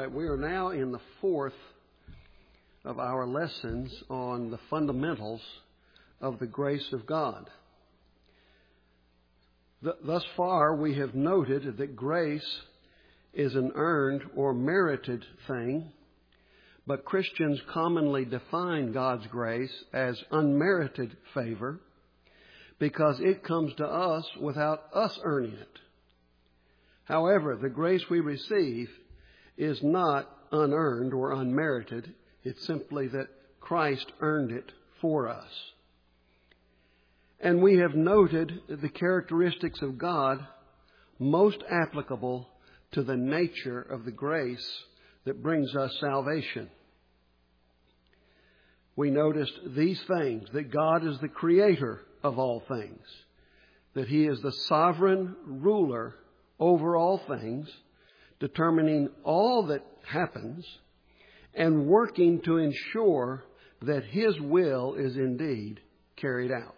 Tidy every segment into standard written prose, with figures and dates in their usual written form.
right, we are now in the fourth of our lessons on the fundamentals of the grace of God. Thus far, we have noted that grace is an earned or merited thing, but Christians commonly define God's grace as unmerited favor because it comes to us without us earning it. However, the grace we receive is not unearned or unmerited. It's simply that Christ earned it for us. And we have noted the characteristics of God most applicable to the nature of the grace that brings us salvation. We noticed these things, that God is the creator of all things, that He is the sovereign ruler over all things, determining all that happens and working to ensure that His will is indeed carried out.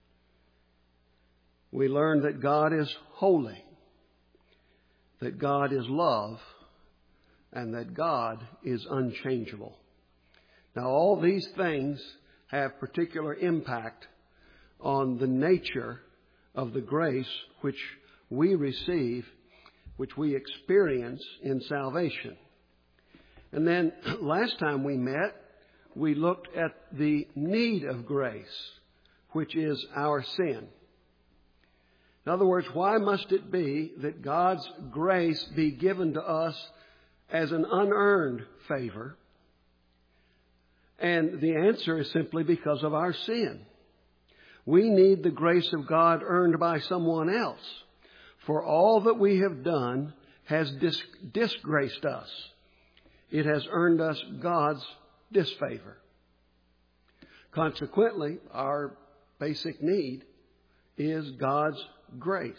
We learn that God is holy, that God is love, and that God is unchangeable. Now, all these things have particular impact on the nature of the grace which we receive, which we experience in salvation. And then last time we met, we looked at the need of grace, which is our sin. In other words, why must it be that God's grace be given to us as an unearned favor? And the answer is simply because of our sin. We need the grace of God earned by someone else. For all that we have done has disgraced us. It has earned us God's disfavor. Consequently, our basic need is God's grace.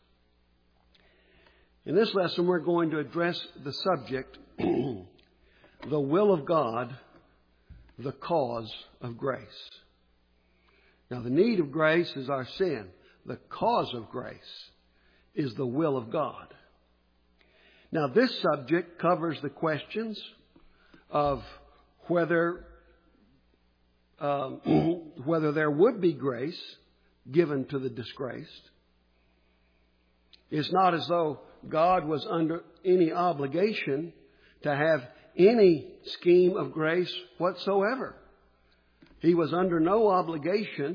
In this lesson, we're going to address the subject, the will of God, the cause of grace. Now, the need of grace is our sin. The cause of grace is the will of God. Now, this subject covers the questions of whether there would be grace given to the disgraced. It's not as though God was under any obligation to have any scheme of grace whatsoever. He was under no obligation,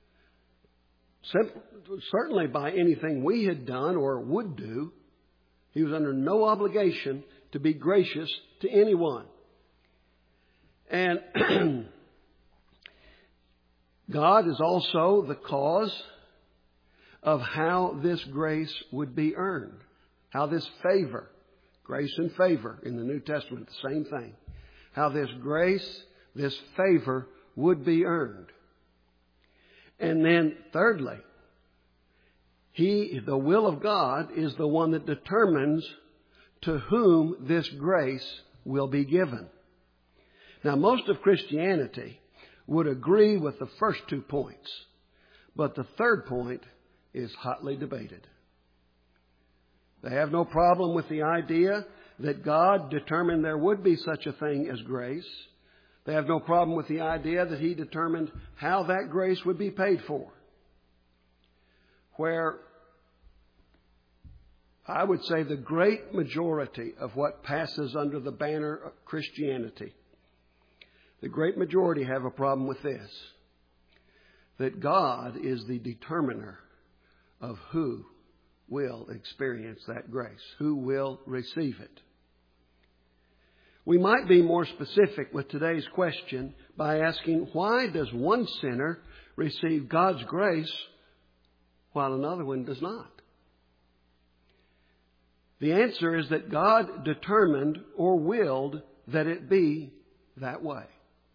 certainly by anything we had done or would do. He was under no obligation to be gracious to anyone. And God is also the cause of how this grace would be earned, how this favor, grace and favor in the New Testament, the same thing, how this grace, this favor would be earned. And then thirdly, the will of God is the one that determines to whom this grace will be given. Now, most of Christianity would agree with the first 2 points, but the third point is hotly debated. They have no problem with the idea that God determined there would be such a thing as grace. They have no problem with the idea that He determined how that grace would be paid for. Where I would say the great majority of what passes under the banner of Christianity, the great majority have a problem with this, that God is the determiner of who will experience that grace, who will receive it. We might be more specific with today's question by asking, why does one sinner receive God's grace while another one does not? The answer is that God determined or willed that it be that way.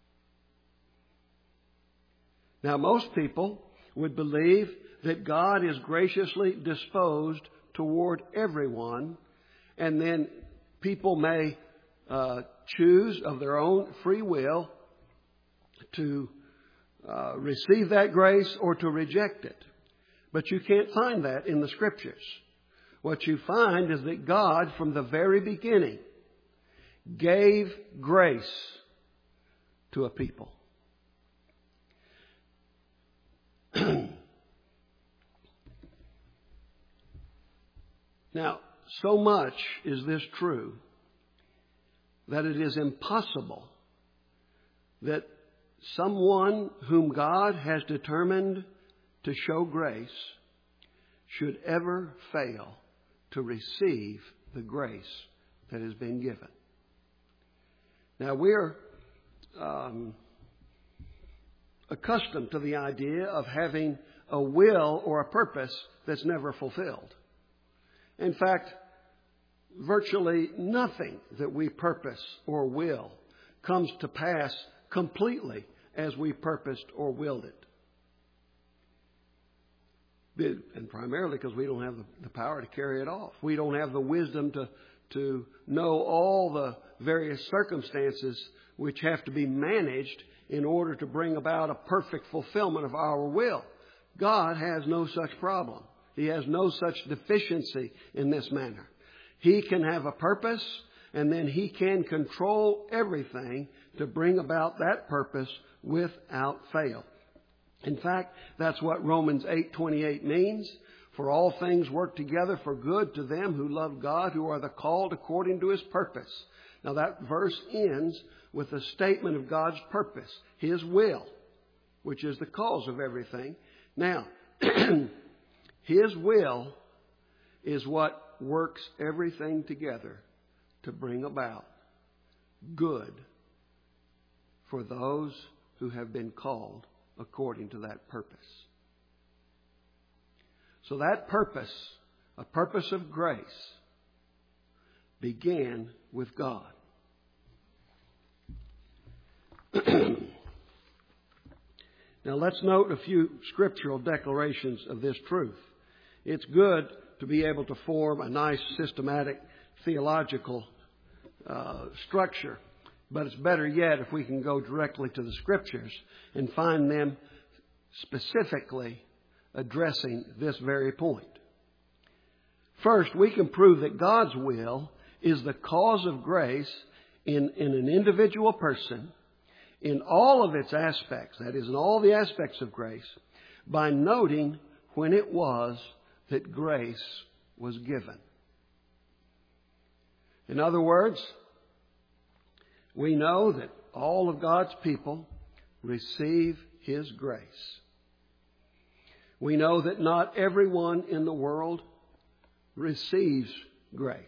Now, most people would believe that God is graciously disposed toward everyone, and then people may choose of their own free will to receive that grace or to reject it. But you can't find that in the Scriptures. What you find is that God, from the very beginning, gave grace to a people. Now, so much is this true that it is impossible that someone whom God has determined to show grace should ever fail to receive the grace that has been given. Now, we're accustomed to the idea of having a will or a purpose that's never fulfilled. In fact, virtually nothing that we purpose or will comes to pass completely as we purposed or willed it. And primarily because we don't have the power to carry it off. We don't have the wisdom to know all the various circumstances which have to be managed in order to bring about a perfect fulfillment of our will. God has no such problem. He has no such deficiency in this manner. He can have a purpose, and then He can control everything to bring about that purpose without fail. In fact, that's what Romans 8:28 means. For all things work together for good to them who love God, who are the called according to His purpose. Now that verse ends with a statement of God's purpose, His will, which is the cause of everything. Now, His will is what works everything together to bring about good for those who have been called according to that purpose. So that purpose, a purpose of grace, began with God. Now let's note a few scriptural declarations of this truth. It's good to be able to form a nice systematic theological structure, but it's better yet if we can go directly to the Scriptures and find them specifically addressing this very point. First, we can prove that God's will is the cause of grace in an individual person in all of its aspects, that is, in all the aspects of grace, by noting when it was that grace was given. In other words, we know that all of God's people receive His grace. We know that not everyone in the world receives grace.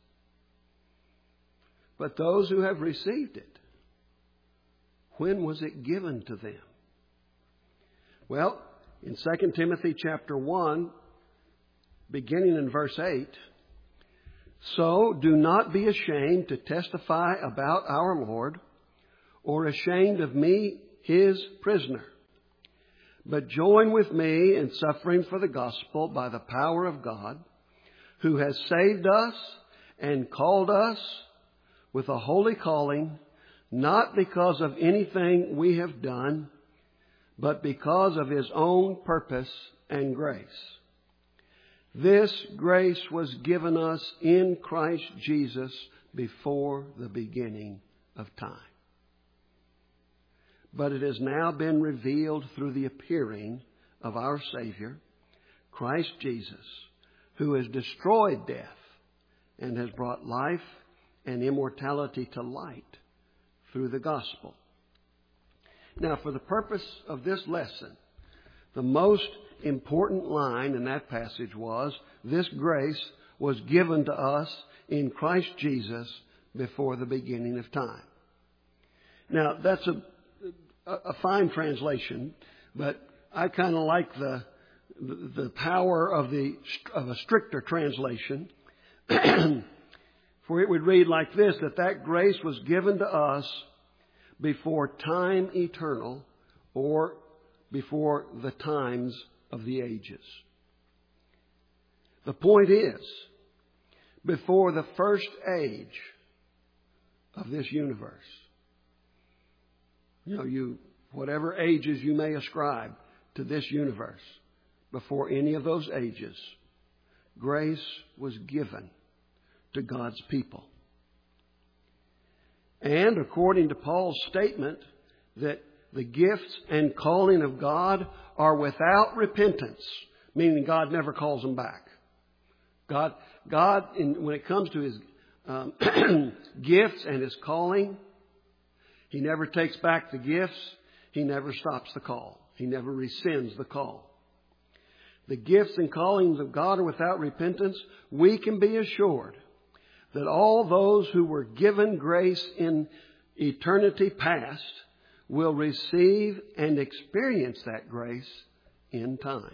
But those who have received it, when was it given to them? Well, in 2 Timothy chapter 1, beginning in verse 8, so do not be ashamed to testify about our Lord, or ashamed of me, His prisoner, but join with me in suffering for the gospel by the power of God, who has saved us and called us with a holy calling, not because of anything we have done, but because of His own purpose and grace. This grace was given us in Christ Jesus before the beginning of time. But it has now been revealed through the appearing of our Savior, Christ Jesus, who has destroyed death and has brought life and immortality to light through the gospel. Now, for the purpose of this lesson, the most important line in that passage was, this grace was given to us in Christ Jesus before the beginning of time. Now, that's a fine translation, but I kind of like the power of a stricter translation. For it would read like this, that grace was given to us before time eternal, or before the times of the ages. The point is, before the first age of this universe, whatever ages you may ascribe to this universe, before any of those ages, grace was given to God's people. And according to Paul's statement that the gifts and calling of God are without repentance, meaning God never calls them back. God, when it comes to His gifts and His calling, He never takes back the gifts. He never stops the call. He never rescinds the call. The gifts and callings of God are without repentance. We can be assured that all those who were given grace in eternity past will receive and experience that grace in time.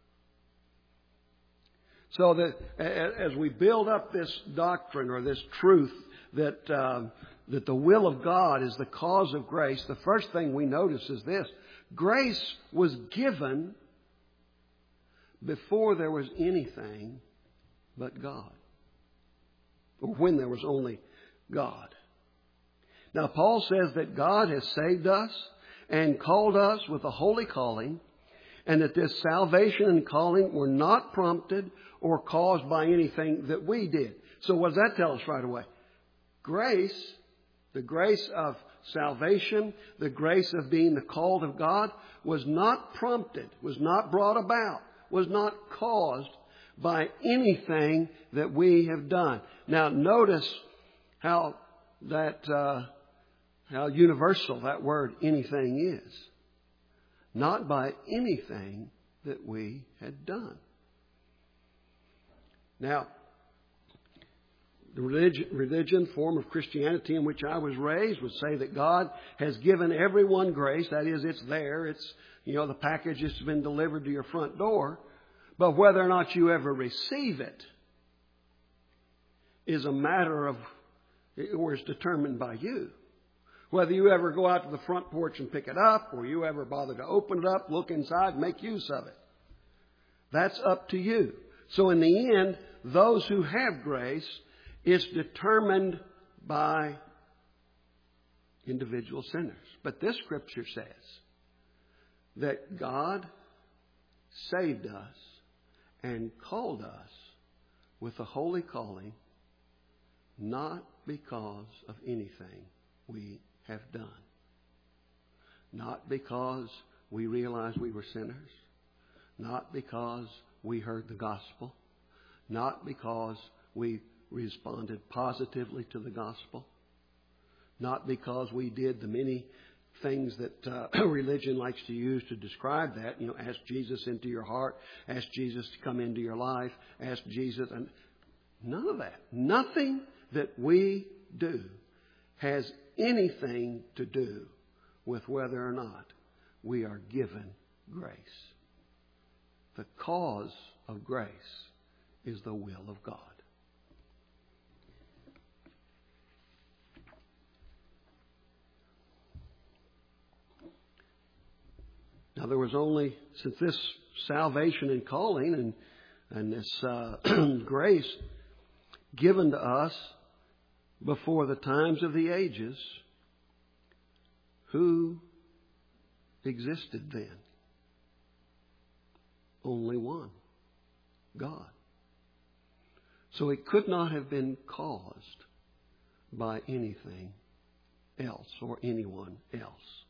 So that as we build up this doctrine or this truth that the will of God is the cause of grace, the first thing we notice is this: grace was given before there was anything but God, or when there was only God. Now, Paul says that God has saved us and called us with a holy calling, and that this salvation and calling were not prompted or caused by anything that we did. So what does that tell us right away? Grace, the grace of salvation, the grace of being the called of God, was not prompted, was not brought about, was not caused by anything that we have done. Now, notice how universal that word anything is. Not by anything that we had done. Now, the religion form of Christianity in which I was raised would say that God has given everyone grace. That is, it's there. It's, the package has been delivered to your front door. But whether or not you ever receive it is a matter of, or is determined by you. Whether you ever go out to the front porch and pick it up, or you ever bother to open it up, look inside, make use of it. That's up to you. So in the end, those who have grace, it's determined by individual sinners. But this scripture says that God saved us and called us with a holy calling, not because of anything we have done. Not because we realized we were sinners. Not because we heard the gospel. Not because we responded positively to the gospel. Not because we did the many things that religion likes to use to describe that. Ask Jesus into your heart. Ask Jesus to come into your life. Ask Jesus. And none of that. Nothing that we do has anything to do with whether or not we are given grace. The cause of grace is the will of God. Now, there was only, since this salvation and calling and this grace given to us before the times of the ages, who existed then? Only one, God. So it could not have been caused by anything else or anyone else.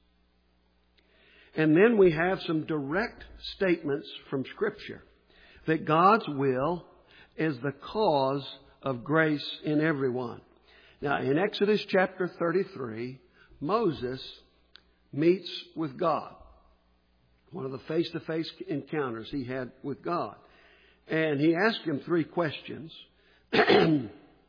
And then we have some direct statements from Scripture that God's will is the cause of grace in everyone. Now, in Exodus chapter 33, Moses meets with God. One of the face-to-face encounters he had with God. And he asked him 3 questions. and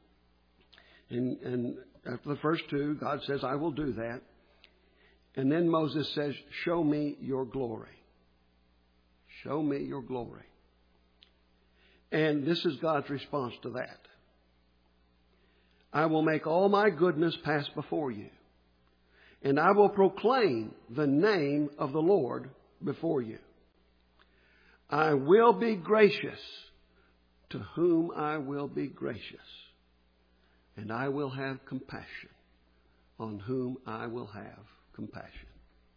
after the first 2, God says, I will do that. And then Moses says, show me your glory. Show me your glory. And this is God's response to that. I will make all my goodness pass before you, and I will proclaim the name of the Lord before you. I will be gracious to whom I will be gracious, and I will have compassion on whom I will have compassion.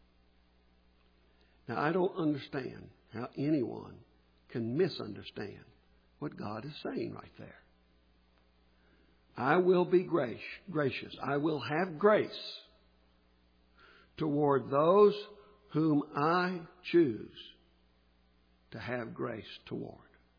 Now, I don't understand how anyone can misunderstand what God is saying right there. I will be gracious. I will have grace toward those whom I choose to have grace toward.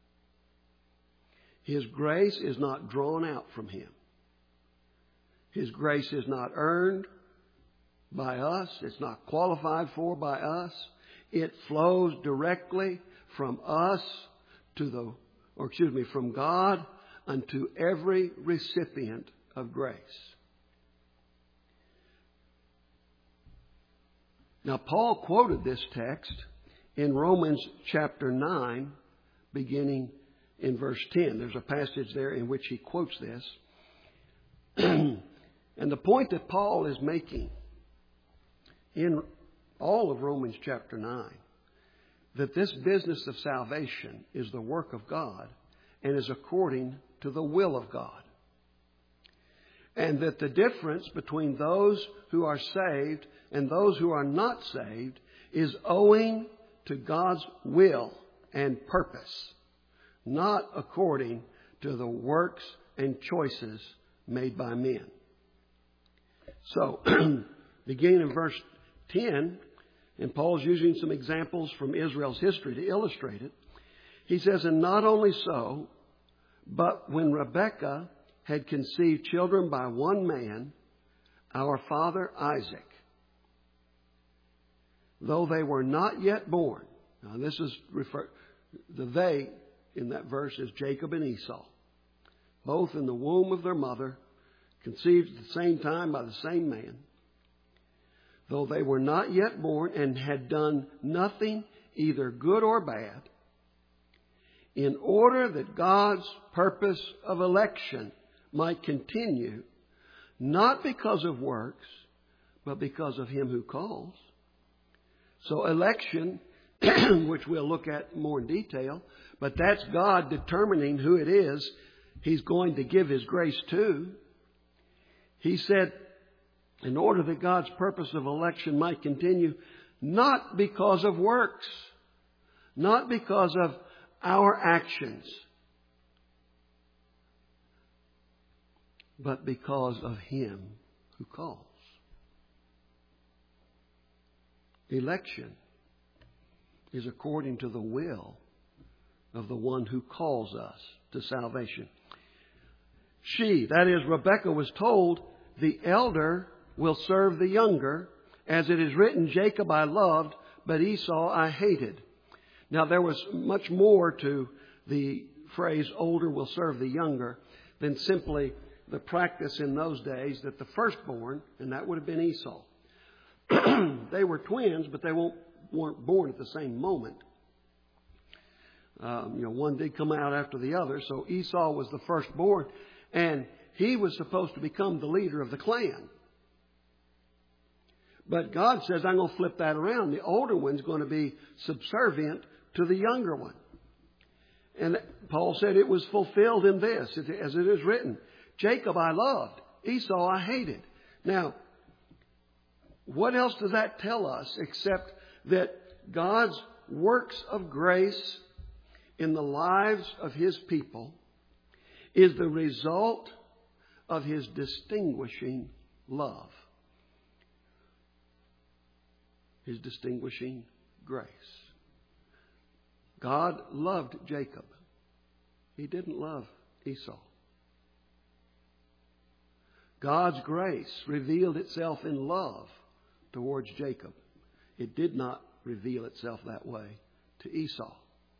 His grace is not drawn out from Him. His grace is not earned by us. It's not qualified for by us. It flows directly from us from God unto every recipient of grace. Now, Paul quoted this text in Romans chapter 9, beginning in verse 10. There's a passage there in which he quotes this. And the point that Paul is making in all of Romans chapter 9, that this business of salvation is the work of God and is according to the will of God. And that the difference between those who are saved and those who are not saved is owing to God's will and purpose, not according to the works and choices made by men. So, beginning in verse 10, and Paul's using some examples from Israel's history to illustrate it. He says, and not only so, but when Rebekah had conceived children by one man, our father Isaac, though they were not yet born. Now this is the they in that verse is Jacob and Esau, both in the womb of their mother, conceived at the same time by the same man. Though they were not yet born and had done nothing either good or bad, in order that God's purpose of election might continue, not because of works, but because of Him who calls. So election, which we'll look at more in detail, but that's God determining who it is He's going to give His grace to. He said, in order that God's purpose of election might continue, not because of works, not because of our actions, but because of Him who calls. Election is according to the will of the one who calls us to salvation. She, that is Rebekah, was told, the elder will serve the younger, as it is written, Jacob I loved, but Esau I hated. Now there was much more to the phrase older will serve the younger than simply the practice in those days that the firstborn, and that would have been Esau. They were twins, but they weren't born at the same moment. One did come out after the other, so Esau was the firstborn, and he was supposed to become the leader of the clan. But God says, I'm going to flip that around. The older one's going to be subservient to the younger one. And Paul said it was fulfilled in this, as it is written, Jacob I loved, Esau I hated. Now, what else does that tell us except that God's works of grace in the lives of His people is the result of His distinguishing love. His distinguishing grace. God loved Jacob. He didn't love Esau. God's grace revealed itself in love towards Jacob. It did not reveal itself that way to Esau.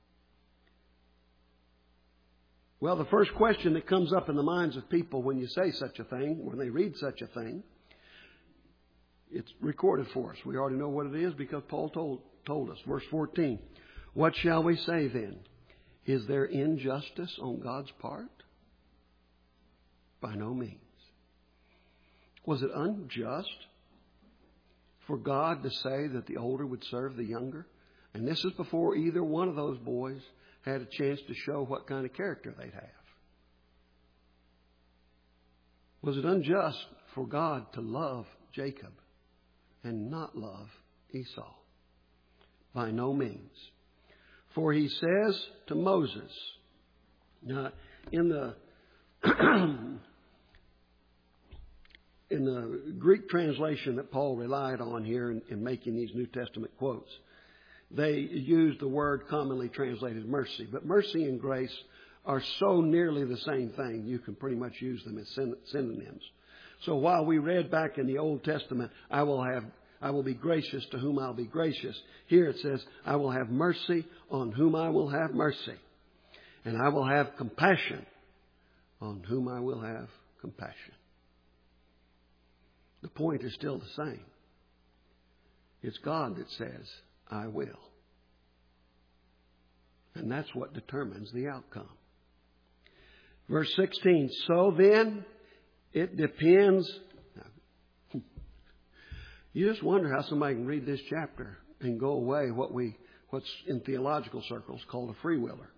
Well, the first question that comes up in the minds of people when you say such a thing, when they read such a thing, it's recorded for us. We already know what it is because Paul told us. Verse 14. What shall we say then? Is there injustice on God's part? By no means. Was it unjust for God to say that the older would serve the younger? And this is before either one of those boys had a chance to show what kind of character they'd have. Was it unjust for God to love Jacob and not love Esau? By no means. For He says to Moses, now in the in the Greek translation that Paul relied on here in making these New Testament quotes, they used the word commonly translated mercy. But mercy and grace are so nearly the same thing, you can pretty much use them as synonyms. So while we read back in the Old Testament, I will be gracious to whom I'll be gracious. Here it says, I will have mercy on whom I will have mercy. And I will have compassion on whom I will have compassion. The point is still the same. It's God that says, I will. And that's what determines the outcome. Verse 16, so then it depends. You just wonder how somebody can read this chapter and go away what's in theological circles called a free willer.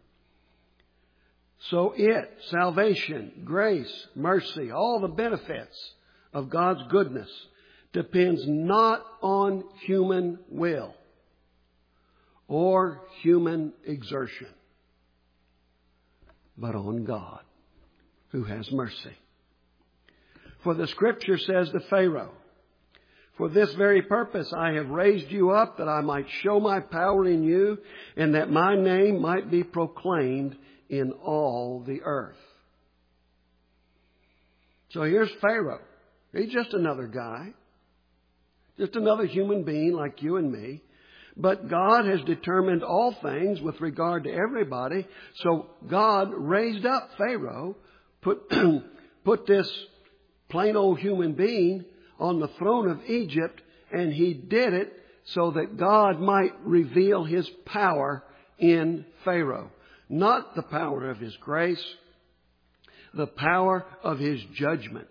So salvation, grace, mercy, all the benefits of God's goodness depends not on human will or human exertion, but on God who has mercy. For the Scripture says to Pharaoh, for this very purpose I have raised you up, that I might show my power in you, and that my name might be proclaimed in all the earth. So here's Pharaoh. He's just another guy. Just another human being like you and me. But God has determined all things with regard to everybody. So God raised up Pharaoh, put this plain old human being on the throne of Egypt, and He did it so that God might reveal His power in Pharaoh. Not the power of His grace, the power of His judgment.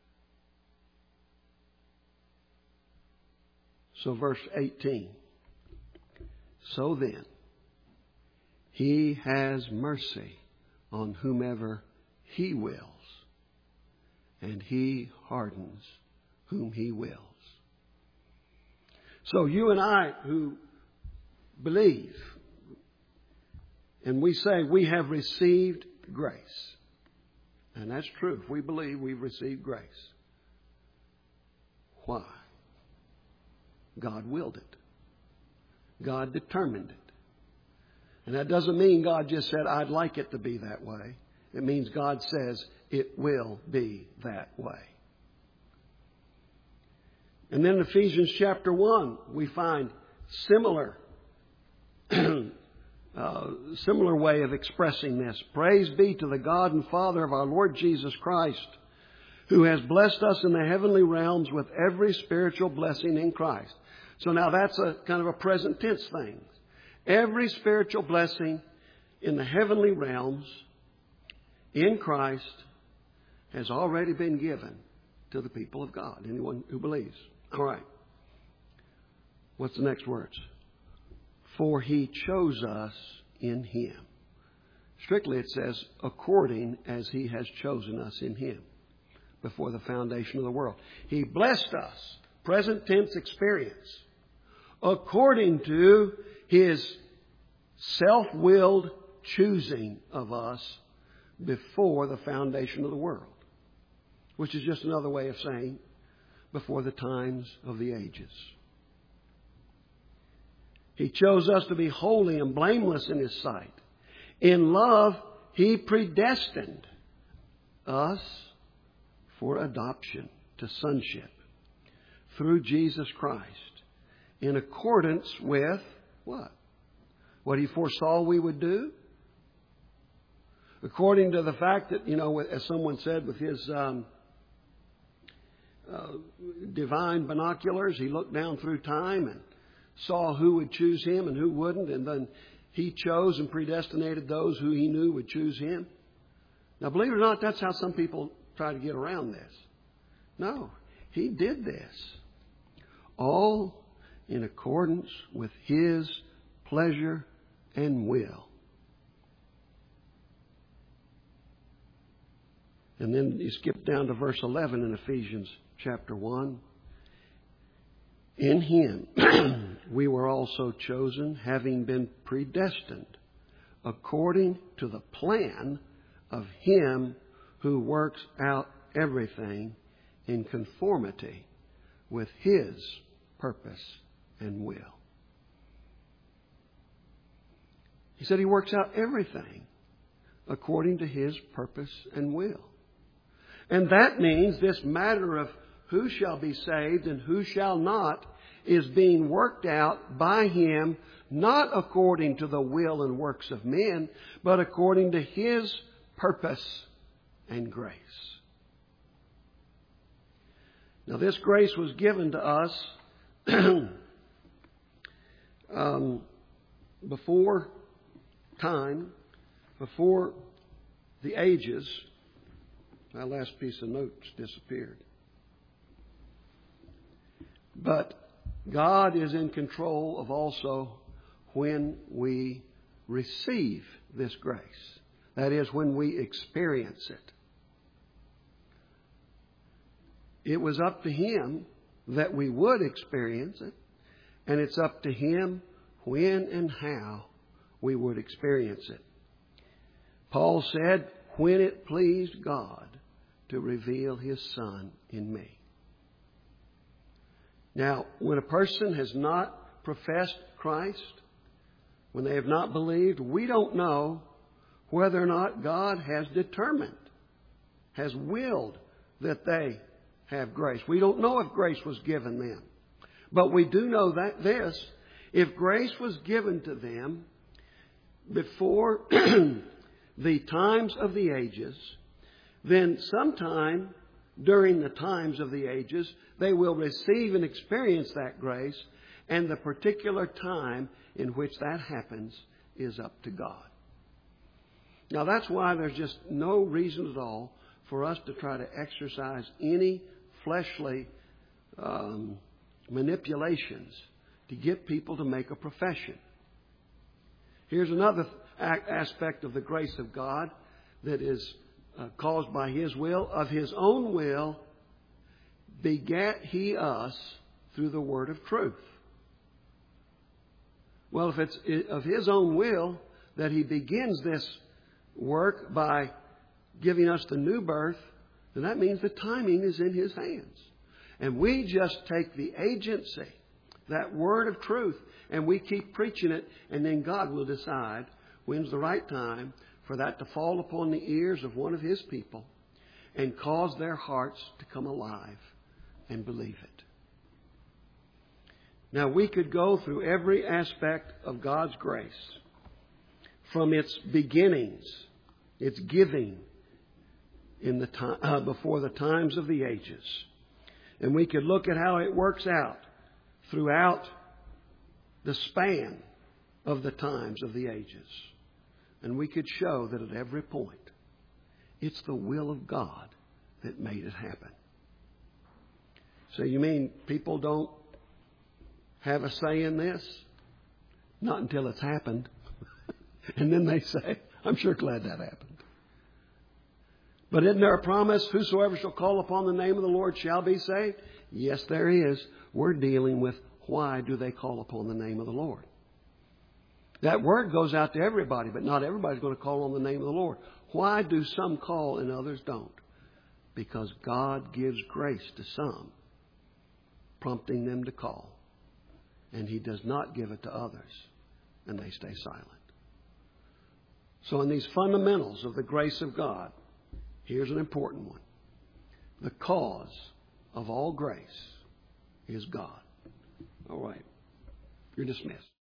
So verse 18. So then, He has mercy on whomever He wills, and He hardens whom He wills. So you and I who believe, and we say we have received grace. And that's true. If we believe we've received grace. Why? God willed it. God determined it. And that doesn't mean God just said, I'd like it to be that way. It means God says it will be that way. And then in Ephesians chapter 1, we find similar way of expressing this. Praise be to the God and Father of our Lord Jesus Christ, who has blessed us in the heavenly realms with every spiritual blessing in Christ. So now that's a kind of a present tense thing. Every spiritual blessing in the heavenly realms in Christ has already been given to the people of God, anyone who believes. All right. What's the next words? For He chose us in Him. Strictly it says, according as He has chosen us in Him before the foundation of the world. He blessed us, present tense experience, according to His self-willed choosing of us before the foundation of the world. Which is just another way of saying before the times of the ages. He chose us to be holy and blameless in His sight. In love, He predestined us for adoption to sonship through Jesus Christ in accordance with what? What He foresaw we would do? According to the fact that, as someone said with his divine binoculars, He looked down through time and saw who would choose Him and who wouldn't, and then He chose and predestinated those who He knew would choose Him. Now, believe it or not, that's how some people try to get around this. No, He did this all in accordance with His pleasure and will. And then you skip down to verse 11 in Ephesians chapter 1. In Him we were also chosen, having been predestined according to the plan of Him who works out everything in conformity with His purpose and will. He said He works out everything according to His purpose and will. And that means this matter of who shall be saved and who shall not is being worked out by Him, not according to the will and works of men, but according to His purpose and grace. Now, this grace was given to us before time, before the ages. My last piece of notes disappeared. But God is in control of also when we receive this grace. That is, when we experience it. It was up to Him that we would experience it, and it's up to Him when and how we would experience it. Paul said, when it pleased God to reveal His Son in me. Now, when a person has not professed Christ, when they have not believed, we don't know whether or not God has determined, has willed that they have grace. We don't know if grace was given them. But we do know that this, if grace was given to them before the times of the ages, then sometime during the times of the ages, they will receive and experience that grace, and the particular time in which that happens is up to God. Now, that's why there's just no reason at all for us to try to exercise any fleshly manipulations to get people to make a profession. Here's another aspect of the grace of God that is caused by His will. Of His own will begat He us through the word of truth. Well, if it's of His own will that He begins this work by giving us the new birth, then that means the timing is in His hands. And we just take the agency, that word of truth, and we keep preaching it, and then God will decide when's the right time for that to fall upon the ears of one of His people and cause their hearts to come alive and believe it. Now, we could go through every aspect of God's grace, from its beginnings, its giving in the time, before the times of the ages. And we could look at how it works out throughout the span of the times of the ages. And we could show that at every point, it's the will of God that made it happen. So you mean people don't have a say in this? Not until it's happened. And then they say, I'm sure glad that happened. But isn't there a promise, whosoever shall call upon the name of the Lord shall be saved? Yes, there is. We're dealing with why do they call upon the name of the Lord? That word goes out to everybody, but not everybody's going to call on the name of the Lord. Why do some call and others don't? Because God gives grace to some, prompting them to call. And He does not give it to others, and they stay silent. So in these fundamentals of the grace of God, here's an important one. The cause of all grace is God. All right. You're dismissed.